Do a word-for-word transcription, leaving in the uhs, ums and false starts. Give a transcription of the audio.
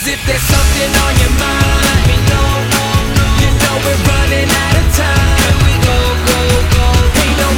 if there's something on your mind, let me know. You know we're running out of time. Here we go, go, go.